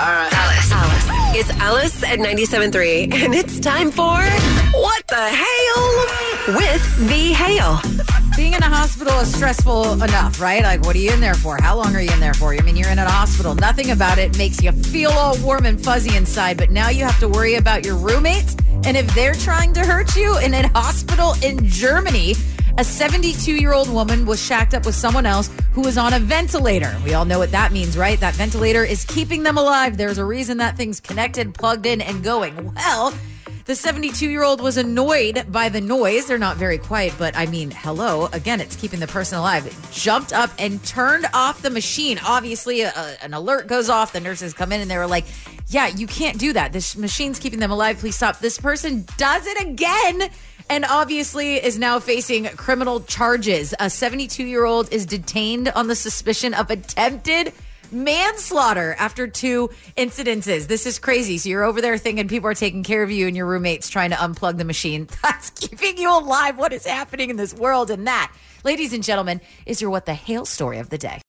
Alice. It's Alice at 97.3, and it's time for What the Hail with the Hail. Being in a hospital is stressful enough, right? Like, what are you in there for? How long are you in there for? I mean, you're in a hospital. Nothing about it makes you feel all warm and fuzzy inside, but now you have to worry about your roommates, and if they're trying to hurt you in a hospital in Germany. A 72-year-old woman was shacked up with someone else who was on a ventilator. We all know what that means, right? That ventilator is keeping them alive. There's a reason that thing's connected, plugged in, and going. Well, the 72-year-old was annoyed by the noise. They're not very quiet, but I mean, hello. Again, it's keeping the person alive. Jumped up and turned off the machine. Obviously, an alert goes off. The nurses come in and they were like, yeah, you can't do that. This machine's keeping them alive. Please stop. This person does it again. And obviously is now facing criminal charges. A 72-year-old is detained on the suspicion of attempted manslaughter after 2 incidences. This is crazy. So you're over there thinking people are taking care of you and your roommates trying to unplug the machine. That's keeping you alive. What is happening in this world? And that, ladies and gentlemen, is your What the Hail story of the day.